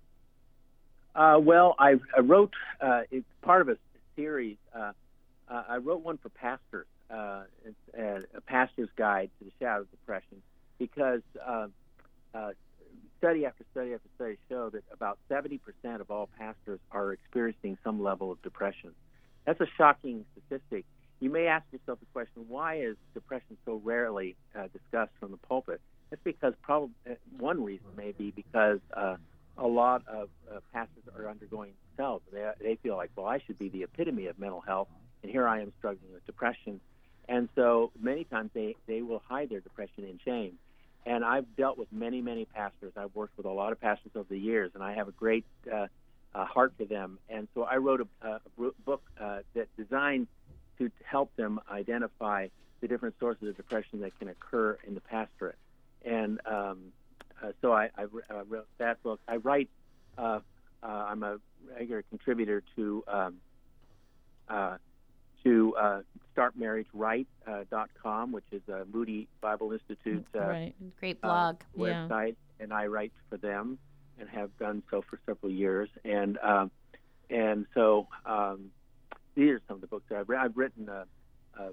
Uh, well, I, I wrote, uh, it's part of a series. Uh, uh, I wrote one for pastors, uh, it's a, a pastor's guide to the shadow of depression, because uh, uh, study after study after study show that about seventy percent of all pastors are experiencing some level of depression. That's a shocking statistic. You may ask yourself the question, why is depression so rarely uh, discussed from the pulpit? That's because probably one reason may be because uh, a lot of uh, pastors are undergoing themselves. They, they feel like, well, I should be the epitome of mental health, and here I am struggling with depression. And so many times they, they will hide their depression in shame. And I've dealt with many, many pastors. I've worked with a lot of pastors over the years, and I have a great uh, uh, heart for them. And so I wrote a, a book uh, that designed to help them identify the different sources of depression that can occur in the pastorate. And um, uh, so I, I wrote that book. I write, uh, uh, I'm a regular contributor to um, uh, to uh, start marriage right dot com, which is a Moody Bible Institute uh, right. Great blog. uh, website, yeah. And I write for them and have done so for several years. And um, and so um, these are some of the books that I've written. I've written a, a,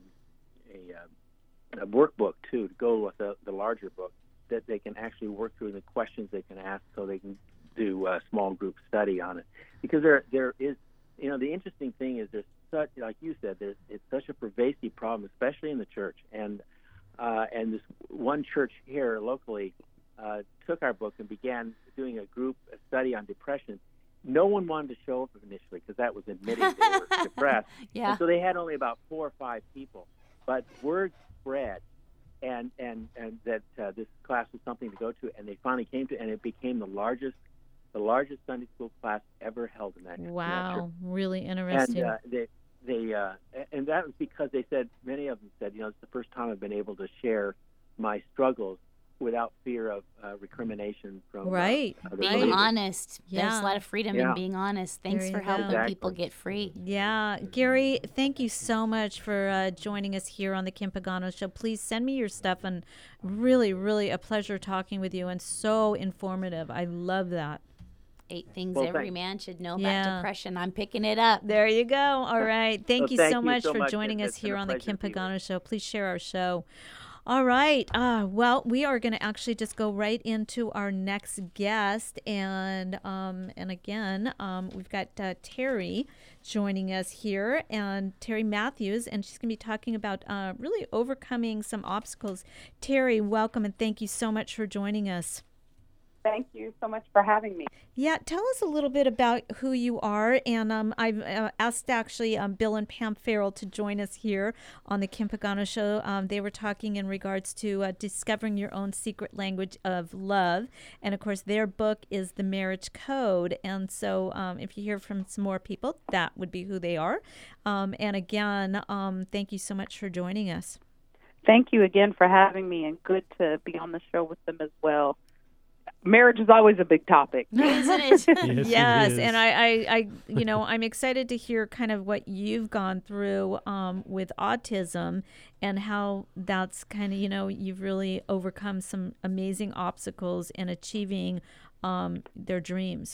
a, a workbook, too, to go with the, the larger book, that they can actually work through the questions they can ask so they can do a small group study on it. Because there there is, you know, the interesting thing is there's such, like you said, there's, it's such a pervasive problem, especially in the church. And uh, and this one church here locally uh, took our book and began doing a group a study on depression. No one wanted to show up initially because that was admitting they were depressed. Yeah. And so they had only about four or five people. But word spread, and and and that uh, this class was something to go to, and they finally came to, and it became the largest, the largest Sunday school class ever held in that. in that Wow, church. really interesting. And uh, they they uh, and that was because they said, many of them said, you know, it's the first time I've been able to share my struggles without fear of uh, recrimination from right. Uh, other being believers. honest. Yeah. There's a lot of freedom Yeah. in being honest. Thanks There for you helping go. Exactly. people get free. Yeah, Gary, thank you so much for uh, joining us here on the Kim Pagano Show. Please send me your stuff, and really, really a pleasure talking with you, and so informative. I love that. Eight things Well, every thanks. man should know Yeah. about depression. I'm picking it up. There you go. All right. Thank Well, you thank so you much so for much. joining It's us been here a on the pleasure Kim to be Pagano Show. Please share our show. All right. Uh, well, we are going to actually just go right into our next guest. And um, and again, um, we've got uh, Terry joining us here, and Terry Matthews, and she's going to be talking about uh, really overcoming some obstacles. Terry, welcome, and thank you so much for joining us. Thank you so much for having me. Yeah, tell us a little bit about who you are. And um, I've uh, asked actually um, Bill and Pam Farrell to join us here on the Kim Pagano Show. Um, they were talking in regards to uh, discovering your own secret language of love. And of course, their book is The Marriage Code. And so um, if you hear from some more people, that would be who they are. Um, and again, um, thank you so much for joining us. Thank you again for having me, and good to be on the show with them as well. Marriage is always a big topic, isn't it? Yes, Yes, it is. and I, I, I, you know, I'm excited to hear kind of what you've gone through um, with autism, and how that's kind of, you know, you've really overcome some amazing obstacles in achieving um, their dreams.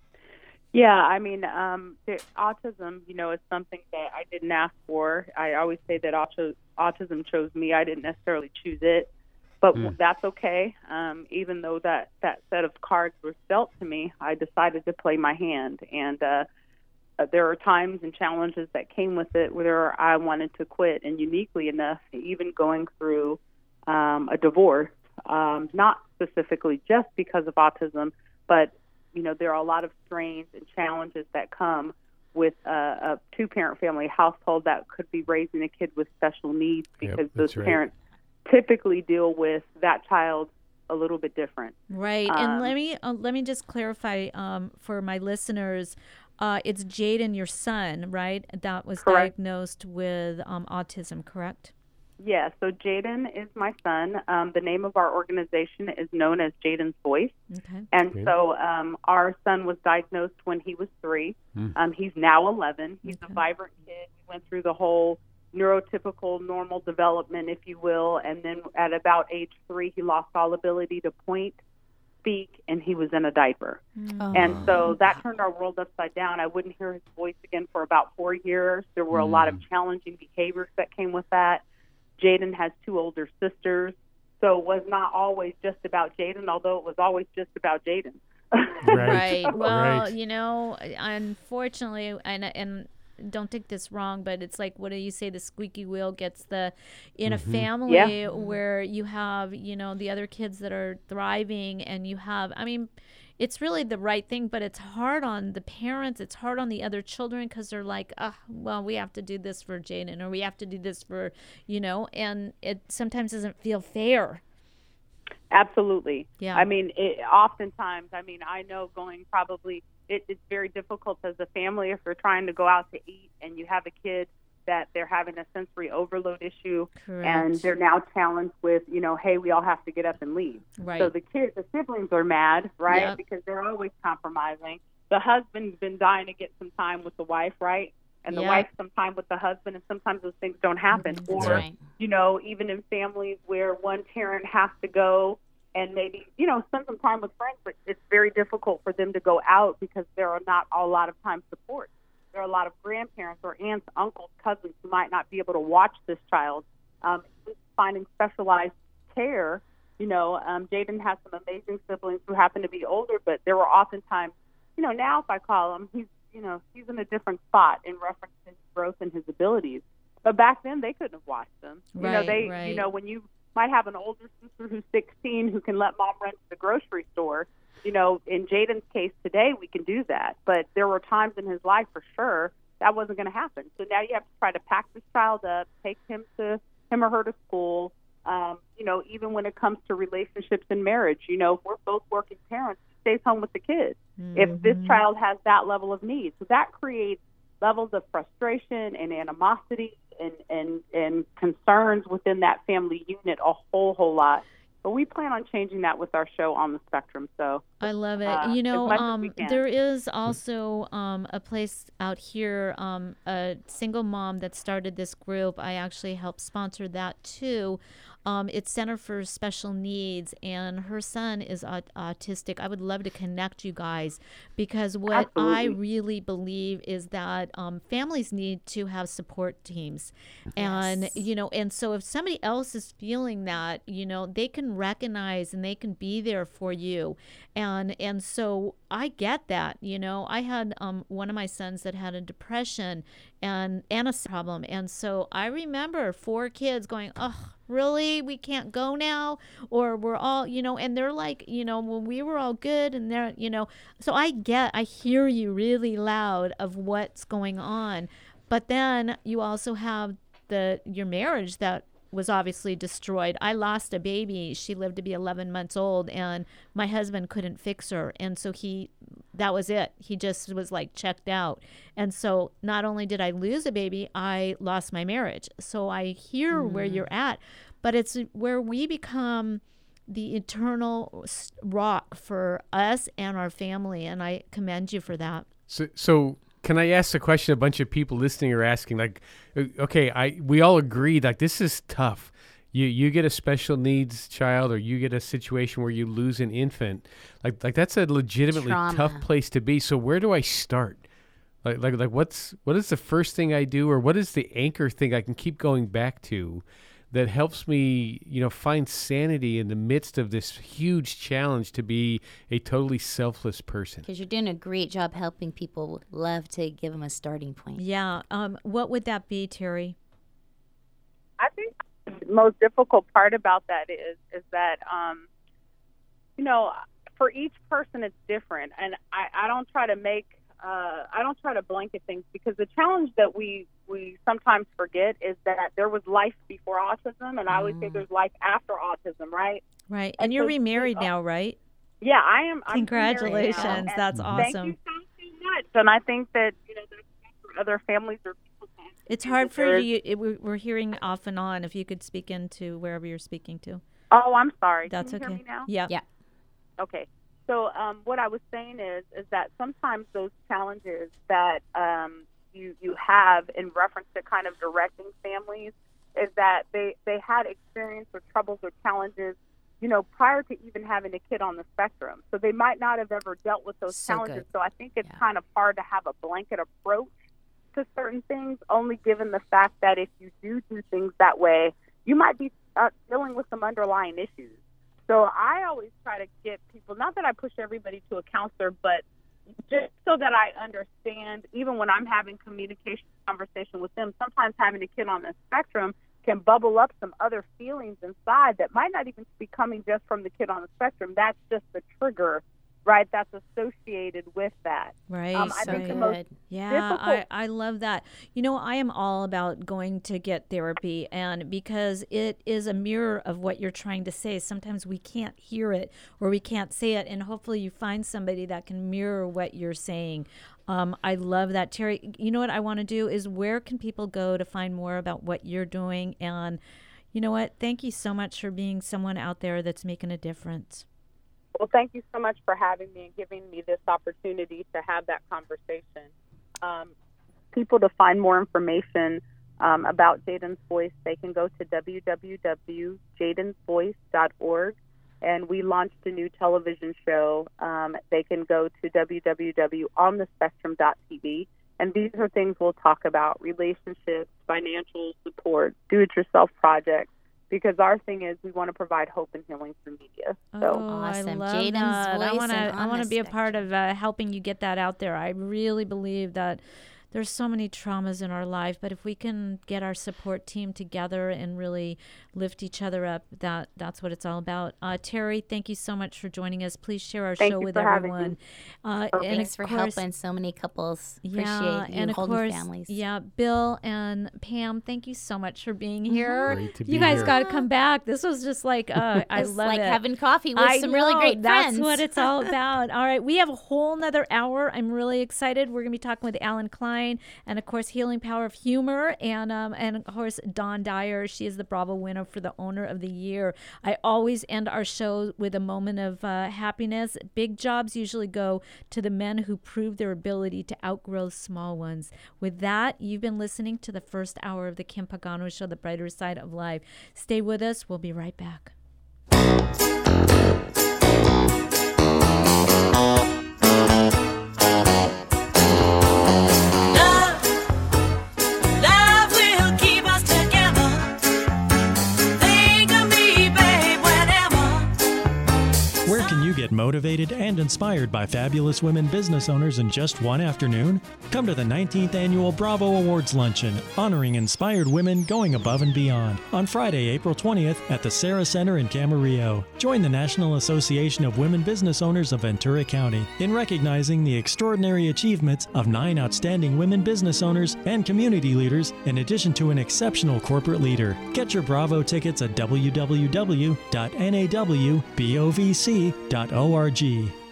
Yeah, I mean, um, the autism, you know, is something that I didn't ask for. I always say that auto- autism chose me. I didn't necessarily choose it. But mm. that's okay. Um, even though that, that set of cards was dealt to me, I decided to play my hand. And uh, uh, there are times and challenges that came with it where I wanted to quit. And uniquely enough, even going through um, a divorce, um, not specifically just because of autism, but, you know, there are a lot of strains and challenges that come with a, a two-parent family household that could be raising a kid with special needs, because Yep, those right. parents typically deal with that child a little bit different. Right. Um, and let me uh, let me just clarify um, for my listeners. Uh, it's Jaden, your son, right? That was Correct. diagnosed with um, autism, correct? Yeah, so Jaden is my son. Um, the name of our organization is known as Jaden's Voice. Okay. And Okay. so um, our son was diagnosed when he was three. Mm. Um, he's now eleven. He's Okay. a vibrant kid. We went through the whole neurotypical normal development, if you will, and then at about age three, he lost all ability to point, speak, and he was in a diaper. Oh. And so that turned our world upside down. I wouldn't hear his voice again for about four years. There were a lot of challenging behaviors that came with that. Jaden has two older sisters, so it was not always just about Jaden, although it was always just about Jaden. Right. Right. Well, Right. you know, unfortunately, and and don't take this wrong, but it's like, what do you say? The squeaky wheel gets the, in a Mhm. family Yeah. where you have, you know, the other kids that are thriving, and you have, I mean, it's really the right thing, but it's hard on the parents. It's hard on the other children, because they're like, ah, well, we have to do this for Jaden, or we have to do this for, you know, and it sometimes doesn't feel fair. Absolutely. Yeah. I mean, it, oftentimes, I mean, I know going probably it, it's very difficult as a family if you're trying to go out to eat and you have a kid that they're having a sensory overload issue. Correct. And they're now challenged with, you know, hey, we all have to get up and leave. Right. So the kids, the siblings are mad, right? Yep. Because they're always compromising. The husband's been dying to get some time with the wife, right? And the Yep. wife some time with the husband, and sometimes those things don't happen. That's Or, right. you know, even in families where one parent has to go and maybe, you know, spend some time with friends, but it's very difficult for them to go out because there are not a lot of time support. There are a lot of grandparents or aunts, uncles, cousins who might not be able to watch this child. Um, finding specialized care, you know, um, Jaden has some amazing siblings who happen to be older, but there were oftentimes, you know, now if I call him, he's, you know, he's in a different spot in reference to his growth and his abilities. But back then, they couldn't have watched them. Right, you know, they, right. you know, when you might have an older sister who's sixteen who can let mom run to the grocery store, you know, in Jaden's case today, we can do that. But there were times in his life for sure that wasn't going to happen. So now you have to try to pack this child up, take him to him or her to school. Um, you know, even when it comes to relationships and marriage, you know, if we're both working parents, he stays home with the kids. Mm-hmm. If this child has that level of need, so that creates levels of frustration and animosity and, and, and concerns within that family unit a whole, whole lot. But we plan on changing that with our show On the Spectrum. So I love it. uh, you as know, much as um, we can. there is also um, a place out here, um, a single mom that started this group. I actually helped sponsor that too. Um, it's Center for Special Needs, and her son is aut- autistic. I would love to connect you guys because what Absolutely. I really believe is that um, families need to have support teams. And, Yes. you know, and so if somebody else is feeling that, you know, they can recognize and they can be there for you. And, and so I get that, you know, I had um, one of my sons that had a depression and, and a problem. And so I remember four kids going, oh, really? We can't go now? Or we're all, you know, and they're like, you know, when we were all good and they're, you know, so I get, I hear you really loud of what's going on. But then you also have the, your marriage that was obviously destroyed. I lost a baby. She lived to be eleven months old and my husband couldn't fix her. And so he, that was it. He just was like checked out. And so not only did I lose a baby, I lost my marriage. So I hear mm. where you're at, but it's where we become the eternal rock for us and our family. And I commend you for that. So, so can I ask a question a bunch of people listening are asking? Like, okay, I we all agreed, like, this is tough. You you get a special needs child or you get a situation where you lose an infant. Like, like that's a legitimately Trauma. tough place to be. So where do I start? Like, like, like what's what is the first thing I do, or what is the anchor thing I can keep going back to that helps me, you know, find sanity in the midst of this huge challenge to be a totally selfless person? Because you're doing a great job helping people. Love to give them a starting point. Yeah. Um, what would that be, Terry? I think the most difficult part about that is is that, um, you know, for each person it's different. And I, I don't try to make, uh, I don't try to blanket things, because the challenge that we, we sometimes forget is that there was life before autism, and I always say there's life after autism, right? Right. And And you're so- remarried now, right? Yeah, I am. I'm Congratulations. remarried now, That's and awesome. Thank you so, so much. And I think that, you know, there's for other families or people. It's hard for there is- you. It, we're we're hearing off and on. If you could speak into wherever you're speaking to. Oh, I'm sorry. That's Can you okay. hear me now? Yeah. Yeah. Okay. So um, what I was saying is is that sometimes those challenges that um, you you have in reference to kind of directing families is that they, they had experience or troubles or challenges, you know, prior to even having a kid on the spectrum. So they might not have ever dealt with those So challenges. good. So I think it's Yeah. kind of hard to have a blanket approach to certain things, only given the fact that if you do do things that way, you might be uh, dealing with some underlying issues. So I always try to get people, not that I push everybody to a counselor, but just so that I understand, even when I'm having communication conversation with them, sometimes having a kid on the spectrum can bubble up some other feelings inside that might not even be coming just from the kid on the spectrum. That's just the trigger right, that's associated with that. Right. Um, I so think the good. most yeah, difficult- I, I love that. You know, I am all about going to get therapy, and because it is a mirror of what you're trying to say. Sometimes we can't hear it or we can't say it, and hopefully you find somebody that can mirror what you're saying. Um, I love that. Terry, you know what I want to do is, where can people go to find more about what you're doing? And you know what? Thank you so much for being someone out there that's making a difference. Well, thank you so much for having me and giving me this opportunity to have that conversation. Um, people to find more information um, about Jaden's Voice, they can go to w w w dot jadens voice dot org. And we launched a new television show. Um, they can go to w w w dot on the spectrum dot t v. And these are things we'll talk about: relationships, financial support, do-it-yourself projects. Because our thing is, we want to provide hope and healing through media. So Oh, Awesome. I love Jaden's that. I Voice want to. and I On want to the be a part of uh, helping you get that out there. I really believe that there's so many traumas in our life, but if we can get our support team together and really lift each other up, that that's what it's all about. Uh, Terry, thank you so much for joining us. Please share our Thank show you with for having everyone. me. Uh, Oh, and thanks of for course- helping so many couples. Yeah, Appreciate you and of holding course, families. yeah, Bill and Pam, thank you so much for being here. Great to you be guys here. got to come back. This was just like, uh, I It's love like it. having coffee with I some really know, great that's friends. what it's all about. All right, we have a whole nother hour. I'm really excited. We're gonna be talking with Alan Klein, and of course, Healing Power of Humor, and um, and of course, Dawn Dyer. She is the Bravo winner for the Owner of the Year. I always end our show with a moment of uh, happiness. Big jobs usually go to the men who prove their ability to outgrow small ones. With that, you've been listening to the first hour of the Kim Pagano Show, The Brighter Side of Life. Stay with us. We'll be right back. Love will keep us together. Think of me, babe, whenever. Where can you get motivated and inspired by fabulous women business owners in just one afternoon? Come to the nineteenth Annual Bravo Awards Luncheon, honoring inspired women going above and beyond, on Friday, April twentieth at the Sarah Center in Camarillo. Join the National Association of Women Business Owners of Ventura County in recognizing the extraordinary achievements of nine outstanding women business owners and community leaders, in addition to an exceptional corporate leader. Get your Bravo tickets at w w w dot n a w bovc dot org.